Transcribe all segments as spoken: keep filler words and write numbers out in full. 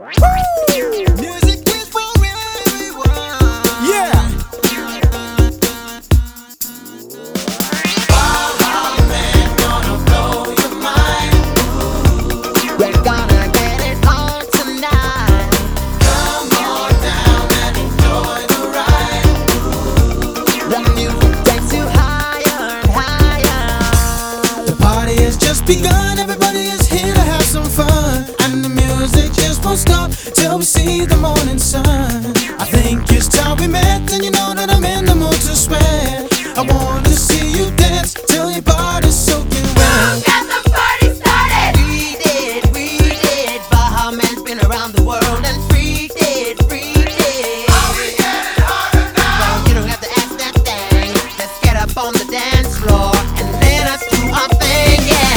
Music is for everyone. Yeah. Baha Men gonna blow your mind. We're gonna get it on tonight. Come on down and enjoy the ride. The music takes you higher and higher. The party has just begun. Everybody is here to have some fun, and the music just won't stop till we see the morning sun. I think it's time we met, and you know that I'm in the mood to sweat. I wanna see you dance till your body's soaking wet. Got the party started. We did, we did. Baha Men's been around the world and freaked it, freaked it. Are we getting harder now? Well, you don't have to ask that thing. Let's get up on the dance floor and let us do our thing, yeah.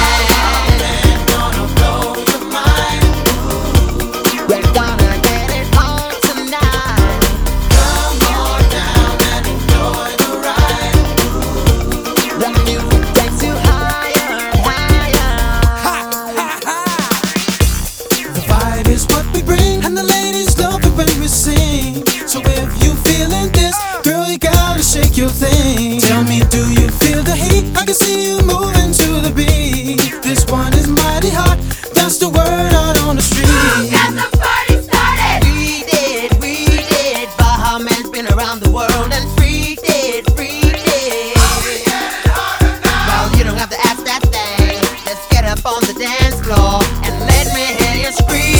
Is what we bring, and the ladies love it when we sing. So if you feeling this, girl, you gotta shake your thing. Tell me, do you feel the heat? I can see you moving to the beat. This one is mighty hot, that's the word out on the street. Got the party started. We did, we did. Baha Men's been around the world and freaked it, freaked it. Are we getting harder now? Well, you don't have to ask that thing. Let's get up on the dance floor and let me hear you scream.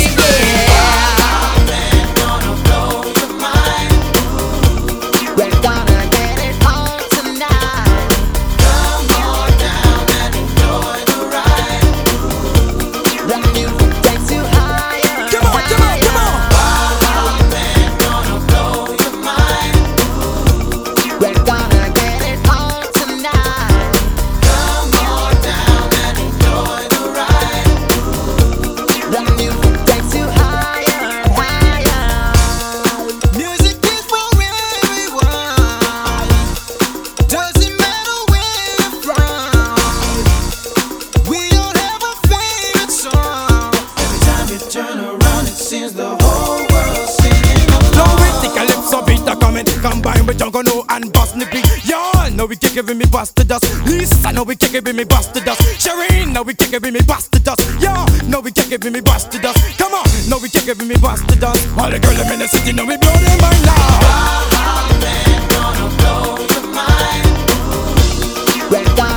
Combine with jungle no and bust the beat. Y'all know we kick it with me bust the dust. Lisa know we kick it with me bust the dust. Shireen know we kick it with me bust the dust. Y'all know we kick it with me bust the dust. Come on, know we kick it with me bust the dust. All the girls in the city know we blow their mind loud. Baha Men gonna blow your mind. We're gonna